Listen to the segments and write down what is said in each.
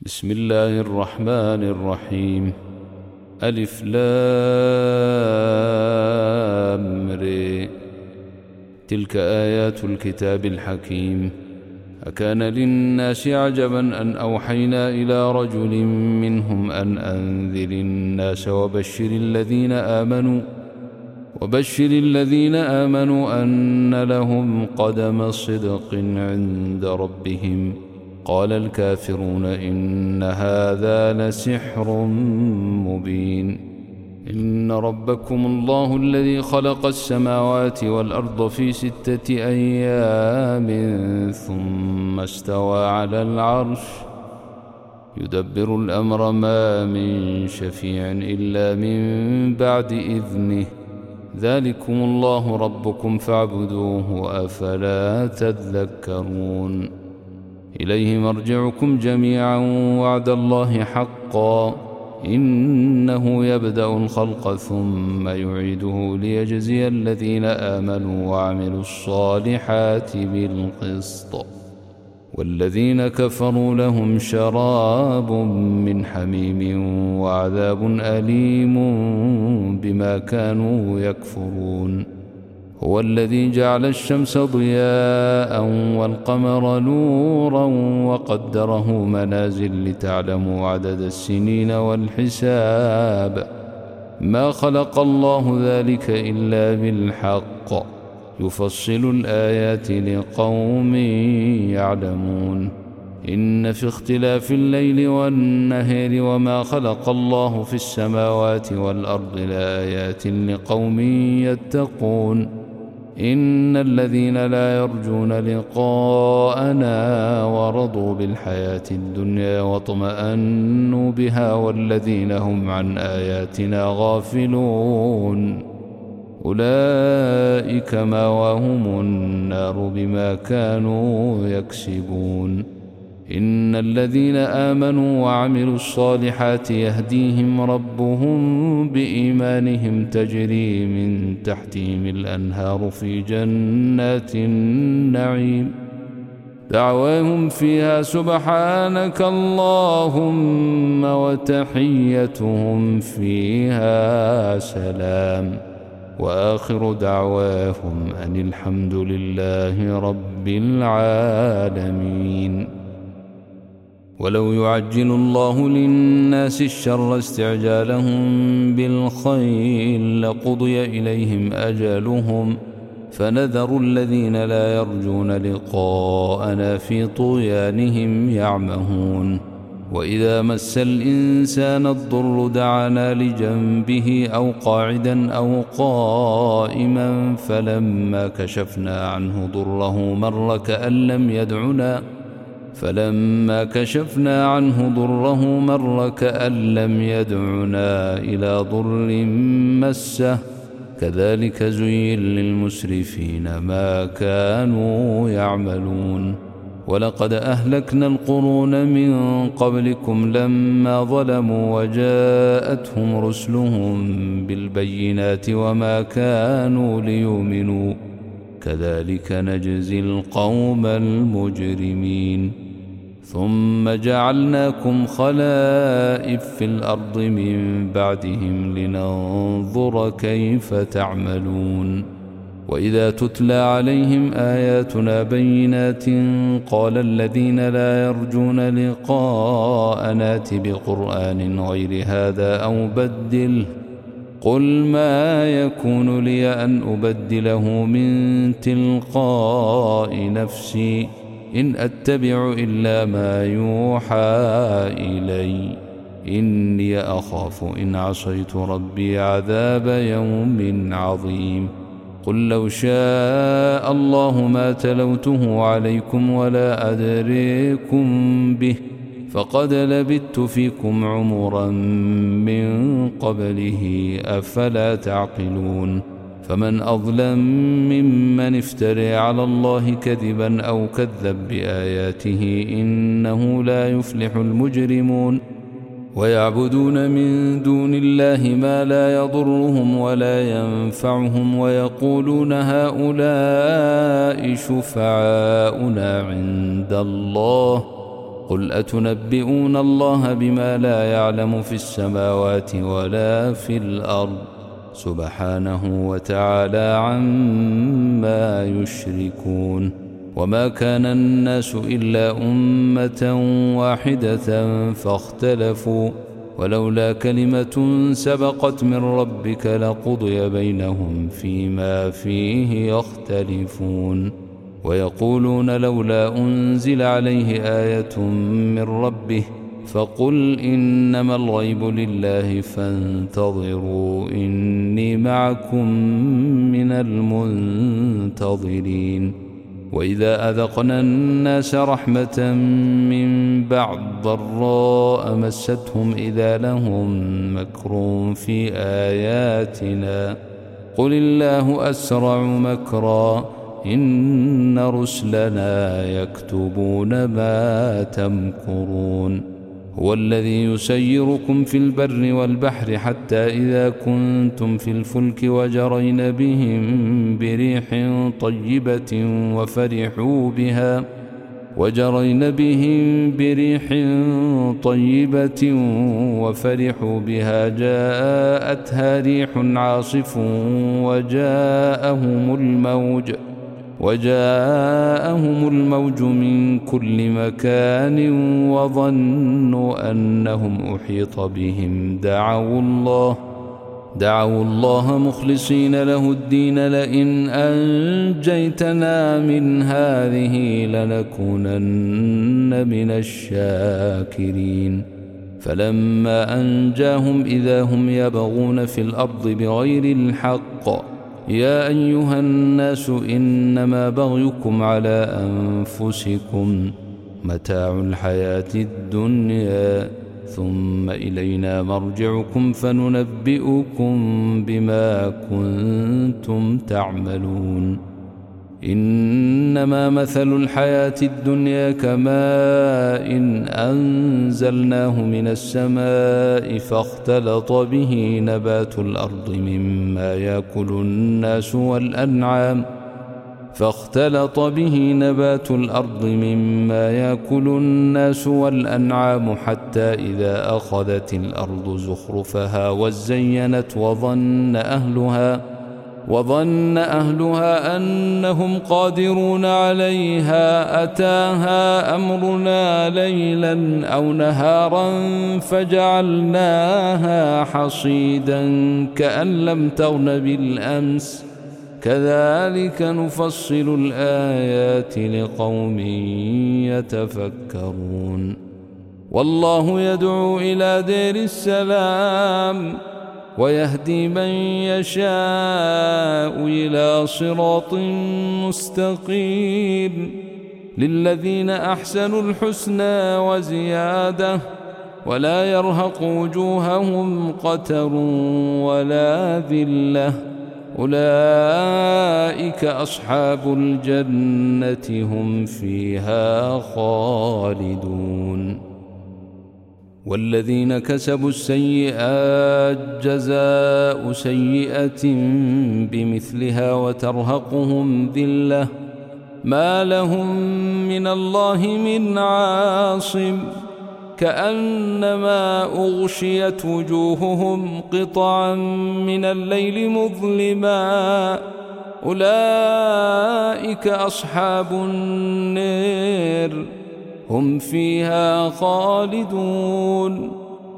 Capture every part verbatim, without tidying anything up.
بسم الله الرحمن الرحيم. ألف لام ر. تلك آيات الكتاب الحكيم. أكان للناس عجبا أن أوحينا إلى رجل منهم أن أنذر الناس وبشر الذين آمنوا وبشر الذين آمنوا أن لهم قدم صدق عند ربهم. قال الكافرون إن هذا لسحر مبين. إن ربكم الله الذي خلق السماوات والأرض في ستة أيام ثم استوى على العرش يدبر الأمر ما من شفيع إلا من بعد إذنه. ذلكم الله ربكم فاعبدوه أفلا تذكرون. إليه مرجعكم جميعا وعد الله حقا إنه يبدأ الخلق ثم يعيده ليجزي الذين آمنوا وعملوا الصالحات بالقسط والذين كفروا لهم شراب من حميم وعذاب أليم بما كانوا يكفرون. هو الذي جعل الشمس ضياء والقمر نورا وقدره منازل لتعلموا عدد السنين والحساب. ما خلق الله ذلك إلا بالحق يفصل الآيات لقوم يعلمون. إن في اختلاف الليل والنهار وما خلق الله في السماوات والأرض لآيات لقوم يتقون. إن الذين لا يرجون لقاءنا ورضوا بالحياة الدنيا واطمأنوا بها والذين هم عن آياتنا غافلون أولئك مأواهم النار بما كانوا يكسبون. إن الذين آمنوا وعملوا الصالحات يهديهم ربهم بإيمانهم تجري من تحتهم الأنهار في جنات النعيم. دعواهم فيها سبحانك اللهم وتحيتهم فيها سلام وآخر دعواهم أن الحمد لله رب العالمين. ولو يعجل الله للناس الشر استعجالهم بالخير لقضي إليهم أجلهم فنذر الذين لا يرجون لقاءنا في طغيانهم يعمهون. وإذا مس الإنسان الضر دعانا لجنبه أو قاعدا أو قائما فلما كشفنا عنه ضره مر كأن لم يدعنا فلما كشفنا عنه ضره مر كأن لم يدعنا إلى ضر مسه. كذلك زين للمسرفين ما كانوا يعملون. ولقد أهلكنا القرون من قبلكم لما ظلموا وجاءتهم رسلهم بالبينات وما كانوا ليؤمنوا كذلك نجزي القوم المجرمين. ثم جعلناكم خلائف في الأرض من بعدهم لننظر كيف تعملون. وإذا تتلى عليهم آياتنا بينات قال الذين لا يرجون لقاءنا ائت بقرآن غير هذا أو بدله قل ما يكون لي أن أبدله من تلقاء نفسي إن أتبع إلا ما يوحى إلي إني أخاف إن عصيت ربي عذاب يوم عظيم. قل لو شاء الله ما تلوته عليكم ولا أدريكم به فقد لبثت فيكم عمرا من قبله أفلا تعقلون. فمن أظلم ممن افترى على الله كذبا أو كذب بآياته إنه لا يفلح المجرمون. ويعبدون من دون الله ما لا يضرهم ولا ينفعهم ويقولون هؤلاء شفعاؤنا عند الله قل أتنبئون الله بما لا يعلم في السماوات ولا في الأرض سبحانه وتعالى عما يشركون. وما كان الناس إلا أمة واحدة فاختلفوا ولولا كلمة سبقت من ربك لقضي بينهم فيما فيه يختلفون. ويقولون لولا أنزل عليه آية من ربه فقل إنما الغيب لله فانتظروا إني معكم من المنتظرين. وإذا أذقنا الناس رحمة من بعد ضراء مستهم إذا لهم مكر في آياتنا قل الله أسرع مكرا إن رسلنا يكتبون ما تمكرون. هو الذي يسيركم في البر والبحر حتى إذا كنتم في الفلك وجرين بهم بريح طيبة وفرحوا بها وجرين بهم بريح طيبة وفرحوا بها جاءتها ريح عاصف وجاءهم الموج وجاءهم الموج من كل مكان وظنوا أنهم أحيط بهم دعوا الله دعوا الله مخلصين له الدين لئن أنجيتنا من هذه لنكونن من الشاكرين. فلما أنجاهم إذا هم يبغون في الأرض بغير الحق يا أيها الناس إنما بغيكم على أنفسكم متاع الحياة الدنيا ثم إلينا مرجعكم فننبئكم بما كنتم تعملون. إنما مثل الحياة الدنيا كماء إن أنزلناه من السماء فاختلط به نبات الأرض مما يأكل الناس والأنعام فاختلط به نبات الأرض مما يأكل الناس والأنعام حتى إذا أخذت الأرض زخرفها وزينت وظن أهلها وظن أهلها أنهم قادرون عليها أتاها أمرنا ليلا أو نهارا فجعلناها حصيدا كأن لم تغن بالأمس كذلك نفصل الآيات لقوم يتفكرون. والله يدعو إلى دير السلام ويهدي من يشاء إلى صراط مستقيم للذين أحسنوا الحسنى وزيادة ولا يرهق وجوههم قتر ولا ذلة أولئك أصحاب الجنة هم فيها خالدون. والذين كسبوا السيئات جزاء سيئة بمثلها وترهقهم ذلة ما لهم من الله من عاصم كأنما أغشيت وجوههم قطعا من الليل مظلما أولئك أصحاب النار هم فيها خالدون.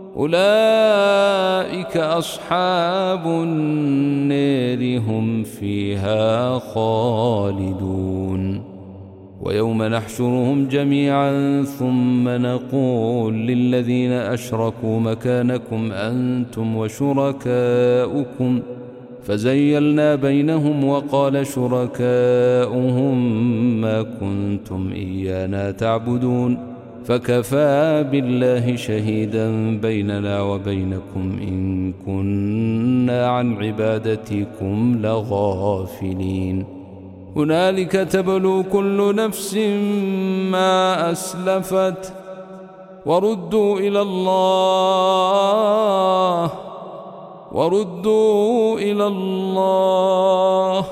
أولئك أصحاب النار هم فيها خالدون. ويوم نحشرهم جميعا ثم نقول للذين أشركوا مكانكم أنتم وشركاؤكم فزيلنا بينهم وقال شركاؤهم ما كنتم إيانا تعبدون فكفى بالله شهيدا بيننا وبينكم إن كنا عن عبادتكم لغافلين. هنالك تبلو كل نفس ما أسلفت وردوا إلى الله وردوا إلى الله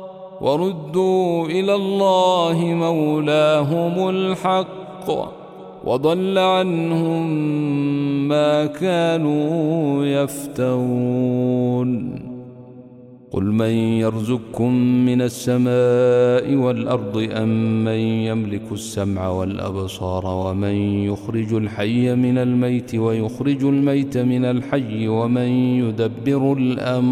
وردوا إلى الله مولاهم الحق وضل عنهم ما كانوا يفترون. قل من يرزقكم من السماء والأرض أم من يملك السمع والأبصار ومن يخرج الحي من الميت ويخرج الميت من الحي ومن يدبر الأمر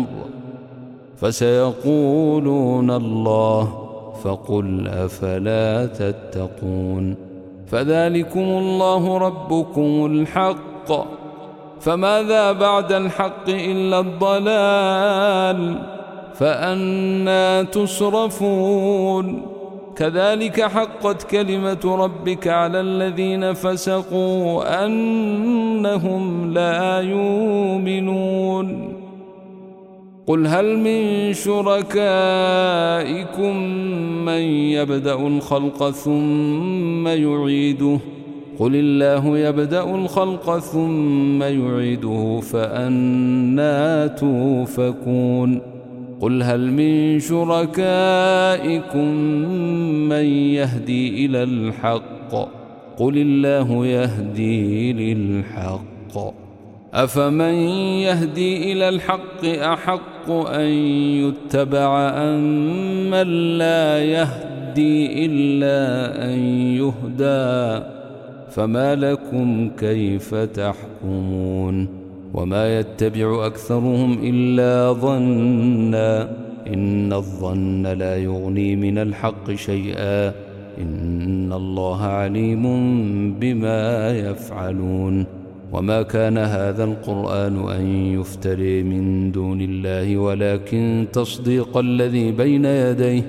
فسيقولون الله فقل أفلا تتقون. فذلكم الله ربكم الحق فماذا بعد الحق إلا الضلال فأنى تصرفون. كذلك حقت كلمة ربك على الذين فسقوا أنهم لا يؤمنون. قل هل من شركائكم من يبدأ الخلق ثم يعيده قل الله يبدأ الخلق ثم يعيده فأنى توفكون. قل هل من شركائكم من يهدي إلى الحق قل الله يهدي للحق أفمن يهدي إلى الحق أحق أن يتبع أم من لا يهدي إلا أن يهدى فما لكم كيف تحكمون. وما يتبع أكثرهم إلا ظنا إن الظن لا يغني من الحق شيئا إن الله عليم بما يفعلون. وما كان هذا القرآن أن يفتري من دون الله ولكن تصديق الذي بين يديه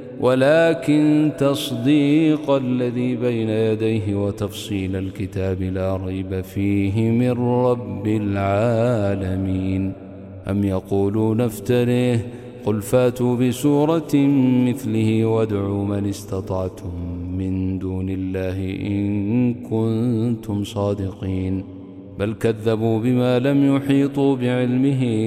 ولكن تصديق الذي بين يديه وتفصيل الكتاب لا ريب فيه من رب العالمين. أم يقولون افتريه قل فاتوا بسورة مثله وادعوا من استطعتم من دون الله إن كنتم صادقين. بل كذبوا بما لم يحيطوا بعلمه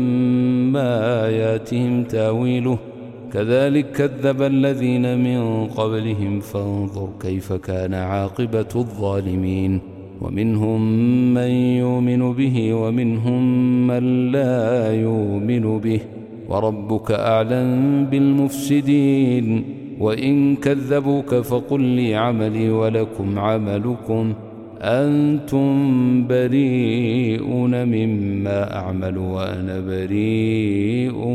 ولما ياتهم تاويله كذلك كذب الذين من قبلهم فانظر كيف كان عاقبة الظالمين. ومنهم من يؤمن به ومنهم من لا يؤمن به وربك أعلم بالمفسدين. وإن كذبوك فقل لي عملي ولكم عملكم أنتم بريئون مما أعمل وأنا بريء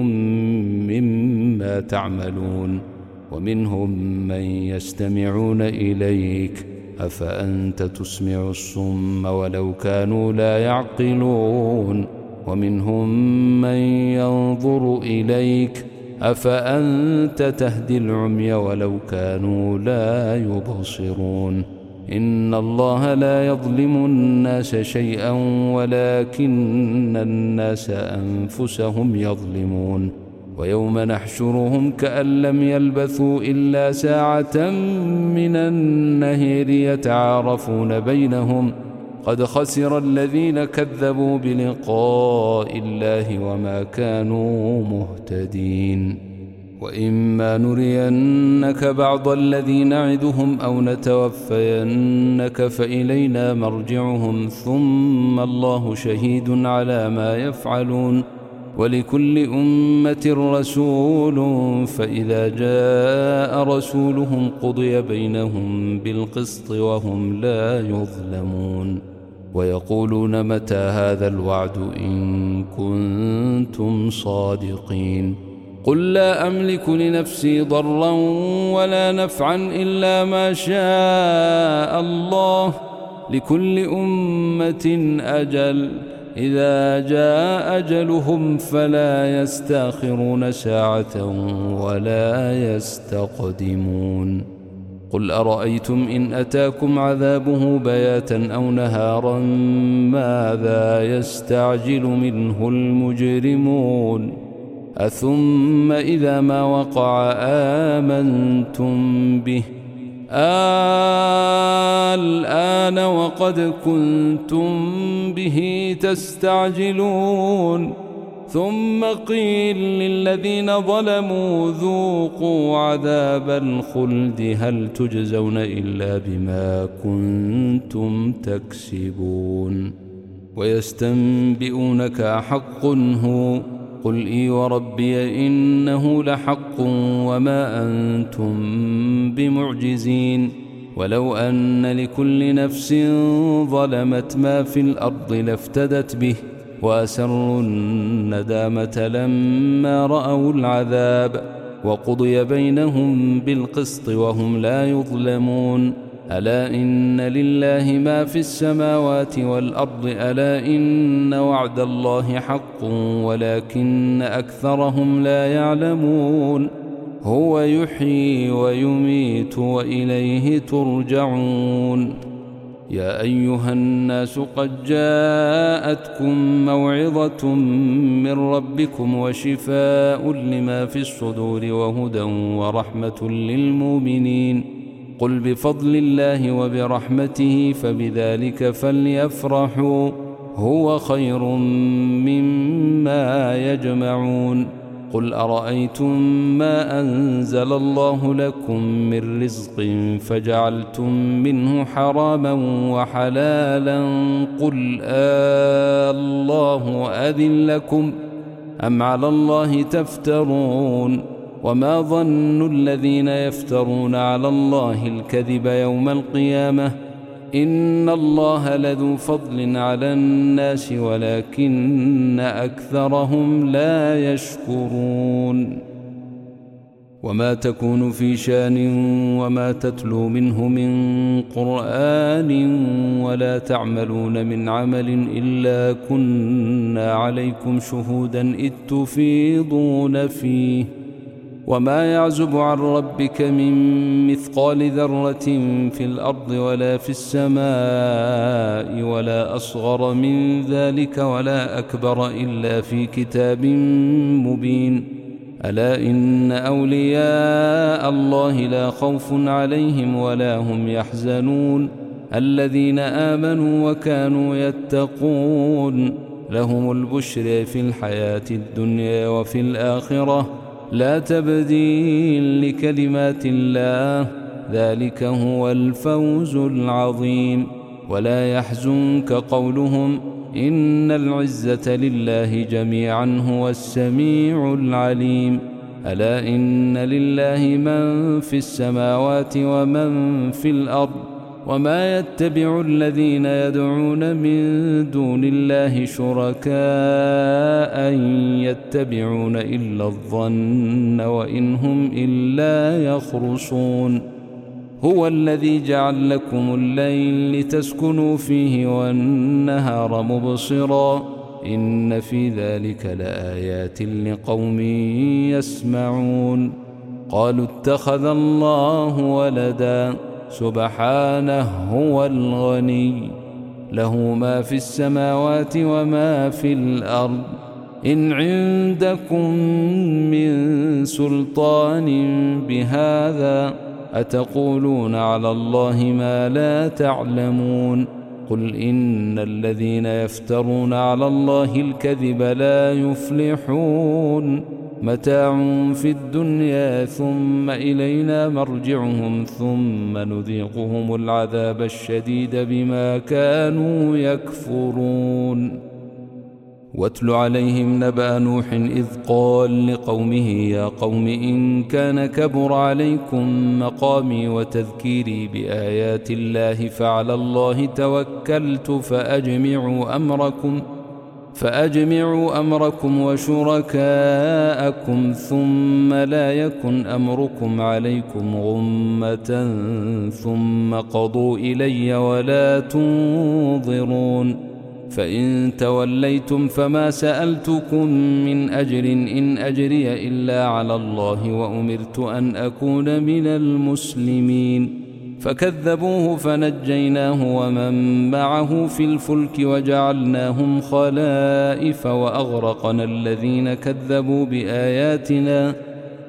مما تعملون. ومنهم من يستمعون إليك أفأنت تسمع الصم ولو كانوا لا يعقلون. ومنهم من ينظر إليك أفأنت تهدي العمي ولو كانوا لا يبصرون. إن الله لا يظلم الناس شيئا ولكن الناس أنفسهم يظلمون. ويوم نحشرهم كأن لم يلبثوا إلا ساعة من النهار يتعارفون بينهم قد خسر الذين كذبوا بلقاء الله وما كانوا مهتدين. وإما نرينك بعض الذي نعدهم أو نتوفينك فإلينا مرجعهم ثم الله شهيد على ما يفعلون. ولكل أمة رسول فإذا جاء رسولهم قضي بينهم بالقسط وهم لا يظلمون. ويقولون متى هذا الوعد إن كنتم صادقين. قل لا أملك لنفسي ضرا ولا نفعا إلا ما شاء الله لكل أمة أجل إذا جاء أجلهم فلا يستأخرون ساعة ولا يستقدمون. قل أرأيتم إن أتاكم عذابه بياتا أو نهارا ماذا يستعجل منه المجرمون أثم إذا ما وقع آمنتم به الآن وقد كنتم به تستعجلون ثم قيل للذين ظلموا ذوقوا عذاب الخلد هل تجزون إلا بما كنتم تكسبون ويستنبئونك أحق هو قل إي وربي إنه لحق وما أنتم بمعجزين ولو أن لكل نفس ظلمت ما في الأرض لافتدت به وأسروا الندامة لما رأوا العذاب وقضي بينهم بالقسط وهم لا يظلمون ألا إن لله ما في السماوات والأرض ألا إن وعد الله حق ولكن أكثرهم لا يعلمون هو يحيي ويميت وإليه ترجعون يا أيها الناس قد جاءتكم موعظة من ربكم وشفاء لما في الصدور وهدى ورحمة للمؤمنين قل بفضل الله وبرحمته فبذلك فليفرحوا هو خير مما يجمعون قل أرأيتم ما أنزل الله لكم من رزق فجعلتم منه حراما وحلالا قل آه الله أذن لكم أم على الله تفترون وما ظن الذين يفترون على الله الكذب يوم القيامة إن الله لذو فضل على الناس ولكن أكثرهم لا يشكرون وما تكون في شان وما تتلو منه من قرآن ولا تعملون من عمل إلا كنا عليكم شهودا إذ تفيضون فيه وما يعزب عن ربك من مثقال ذرة في الأرض ولا في السماء ولا أصغر من ذلك ولا أكبر إلا في كتاب مبين ألا إن أولياء الله لا خوف عليهم ولا هم يحزنون الذين آمنوا وكانوا يتقون لهم البشر في الحياة الدنيا وفي الآخرة لا تبديل لكلمات الله ذلك هو الفوز العظيم ولا يحزنك قولهم إن العزة لله جميعا هو السميع العليم ألا إن لله من في السماوات ومن في الأرض وما يتبع الذين يدعون من دون الله شركاء يتبعون إلا الظن وإن هم إلا يخرصون هو الذي جعل لكم الليل لتسكنوا فيه والنهار مبصرا إن في ذلك لآيات لقوم يسمعون قالوا اتخذ الله ولدا سبحانه هو الغني له ما في السماوات وما في الأرض إن عندكم من سلطان بهذا أتقولون على الله ما لا تعلمون قل إن الذين يفترون على الله الكذب لا يفلحون متاع في الدنيا ثم إلينا مرجعهم ثم نذيقهم العذاب الشديد بما كانوا يكفرون واتل عليهم نبأ نوح إذ قال لقومه يا قوم إن كان كبر عليكم مقامي وتذكيري بآيات الله فعلى الله توكلت فأجمعوا أمركم فأجمعوا أمركم وشركاءكم ثم لا يكن أمركم عليكم غمة ثم قضوا إلي ولا تنظرون فإن توليتم فما سألتكم من أجر إن أجري إلا على الله وأمرت أن أكون من المسلمين فكذبوه فنجيناه ومن معه في الفلك وجعلناهم خلائف وأغرقنا الذين كذبوا بآياتنا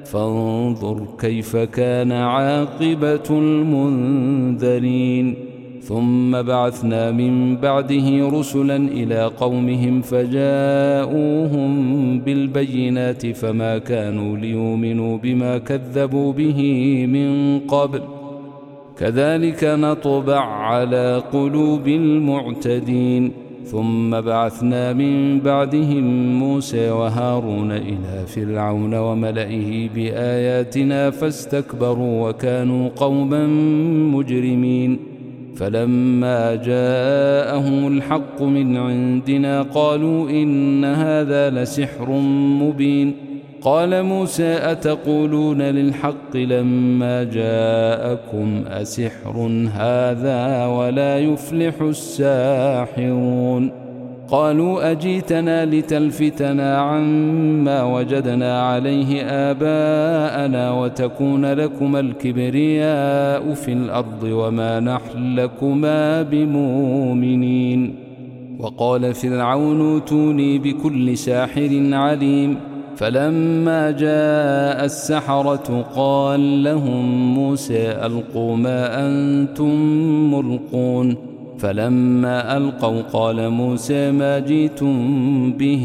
فانظر كيف كان عاقبة المنذرين ثم بعثنا من بعده رسلا إلى قومهم فجاءوهم بالبينات فما كانوا ليؤمنوا بما كذبوا به من قبل كذلك نطبع على قلوب المعتدين. ثم بعثنا من بعدهم موسى وهارون إلى فرعون وملئه بآياتنا فاستكبروا وكانوا قوما مجرمين. فلما جاءهم الحق من عندنا قالوا إن هذا لسحر مبين. قال موسى أتقولون للحق لما جاءكم أسحر هذا ولا يفلح الساحرون. قالوا أجيتنا لتلفتنا عما وجدنا عليه آباءنا وتكون لكما الكبرياء في الأرض وما نحن لكما بمؤمنين. وقال فرعون ائتوني بكل ساحر عليم. فلما جاء السحرة قال لهم موسى ألقوا ما أنتم ملقون. فلما ألقوا قال موسى ما جئتم به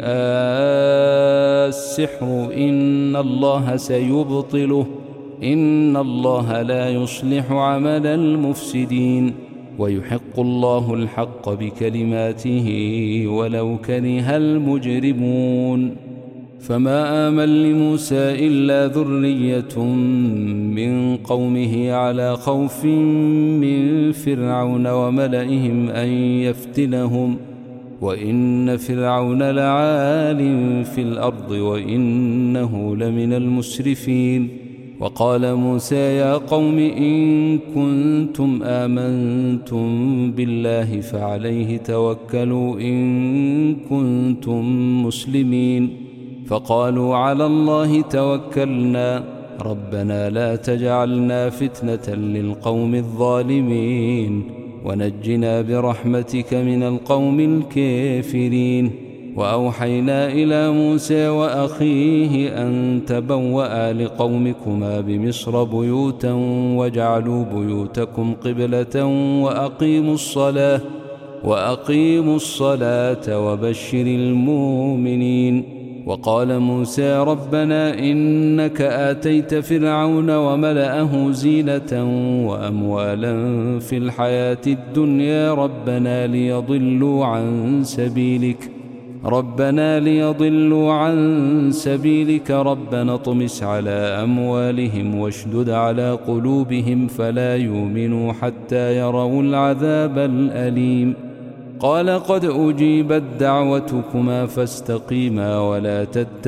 السحر إن الله سيبطله إن الله لا يصلح عمل المفسدين ويحق الله الحق بكلماته ولو كره المجرمون. فما آمن لموسى إلا ذرية من قومه على خوف من فرعون وملئهم أن يفتنهم وإن فرعون لعال في الأرض وإنه لمن المسرفين. وقال موسى يا قوم إن كنتم آمنتم بالله فعليه توكلوا إن كنتم مسلمين. فقالوا على الله توكلنا ربنا لا تجعلنا فتنة للقوم الظالمين ونجنا برحمتك من القوم الكافرين. وأوحينا إلى موسى وأخيه أن تبوأ لقومكما بمصر بيوتا واجعلوا بيوتكم قبلة وأقيموا الصلاة وأقيموا الصلاة وبشر المؤمنين. وقال موسى ربنا إنك آتيت فرعون وملأه زينة وأموالا في الحياة الدنيا ربنا ليضلوا عن سبيلك ربنا ليضلوا عن سبيلك ربنا اطمس على أموالهم واشدد على قلوبهم فلا يؤمنوا حتى يروا العذاب الأليم. قال قد أجيبت دعوتكما فاستقيما ولا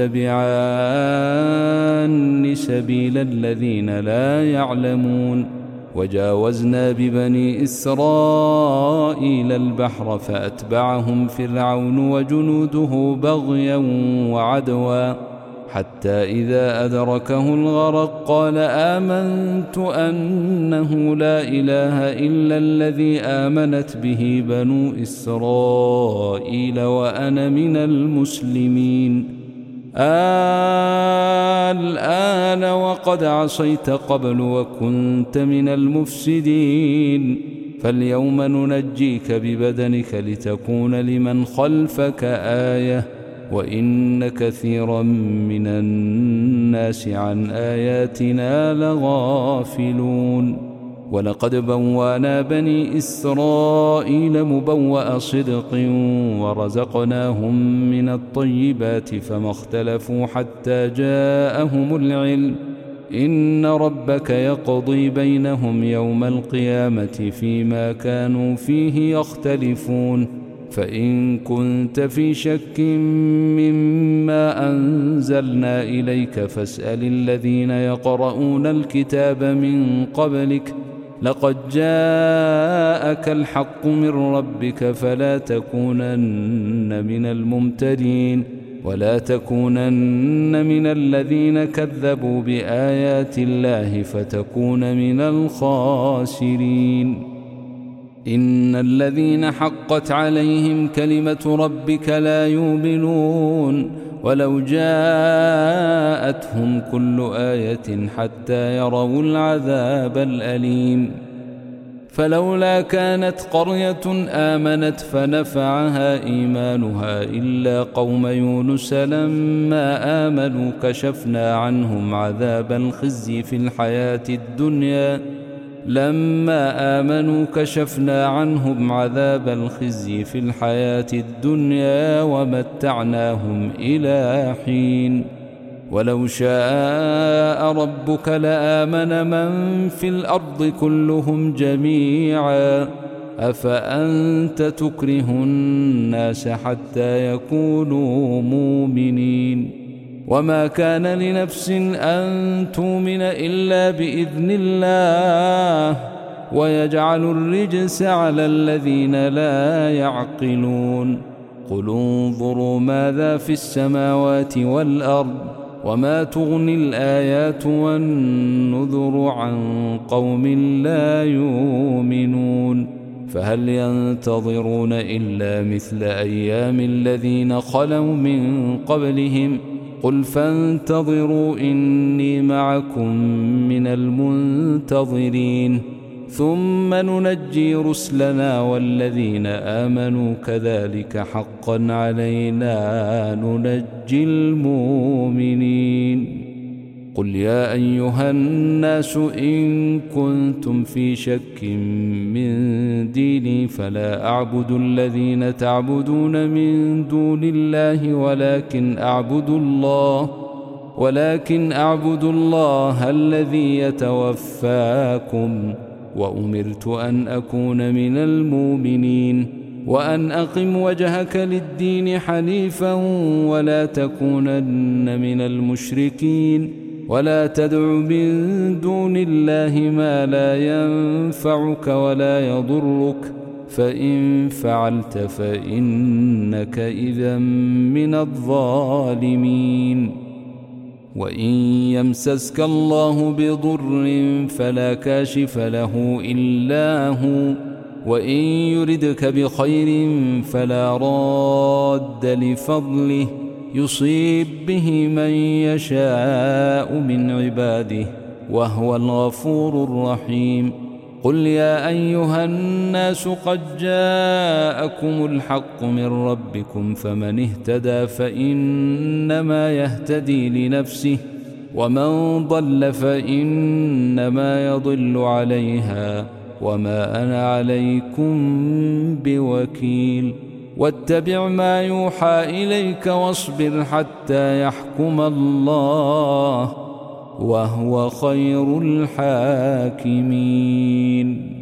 تتبعان سبيل الذين لا يعلمون. وجاوزنا ببني إسرائيل البحر فأتبعهم فرعون وجنوده بغيا وعدوا حتى إذا أدركه الغرق قال آمنت أنه لا إله إلا الذي آمنت به بنو إسرائيل وأنا من المسلمين. الآن وقد عصيت قبل وكنت من المفسدين فاليوم ننجيك ببدنك لتكون لمن خلفك آية وإن كثيرا من الناس عن آياتنا لغافلون. ولقد بوأنا بني إسرائيل مبوأ صدق ورزقناهم من الطيبات فما اختلفوا حتى جاءهم العلم إن ربك يقضي بينهم يوم القيامة فيما كانوا فيه يختلفون. فإن كنت في شك مما أنزلنا إليك فاسأل الذين يقرؤون الكتاب من قبلك لقد جاءك الحق من ربك فلا تكونن من الممترين ولا تكونن من الذين كذبوا بآيات الله فتكون من الخاسرين. إن الذين حقت عليهم كلمة ربك لا يؤمنون ولو جاءتهم كل آية حتى يروا العذاب الأليم. فلولا كانت قرية آمنت فنفعها إيمانها إلا قوم يونس لما آمنوا كشفنا عنهم عذاب الخزي في الحياة الدنيا لما آمنوا كشفنا عنهم عذاب الخزي في الحياة الدنيا ومتعناهم إلى حين ولو شاء ربك لآمن من في الأرض كلهم جميعا أفأنت تكره الناس حتى يكونوا مؤمنين وما كان لنفس أن تؤمن إلا بإذن الله ويجعل الرجس على الذين لا يعقلون قل انظروا ماذا في السماوات والأرض وما تغني الآيات والنذر عن قوم لا يؤمنون فهل ينتظرون إلا مثل أيام الذين خلوا من قبلهم قل فانتظروا إني معكم من المنتظرين ثم ننجي رسلنا والذين آمنوا كذلك حقا علينا ننجي المؤمنين قل يا أيها الناس إن كنتم في شك من ديني فلا أعبد الذين تعبدون من دون الله ولكن أعبد الله ولكن أعبد الله الذي يتوفاكم وأمرت أن أكون من المؤمنين وأن أقم وجهك للدين حنيفا ولا تكونن من المشركين ولا تدع من دون الله ما لا ينفعك ولا يضرك فإن فعلت فإنك إذا من الظالمين وإن يمسسك الله بضر فلا كاشف له إلا هو وإن يردك بخير فلا راد لفضله يصيب به من يشاء من عباده وهو الغفور الرحيم قل يا أيها الناس قد جاءكم الحق من ربكم فمن اهتدى فإنما يهتدي لنفسه ومن ضل فإنما يضل عليها وما أنا عليكم بوكيل واتبع ما يوحى إليك واصبر حتى يحكم الله وهو خير الحاكمين.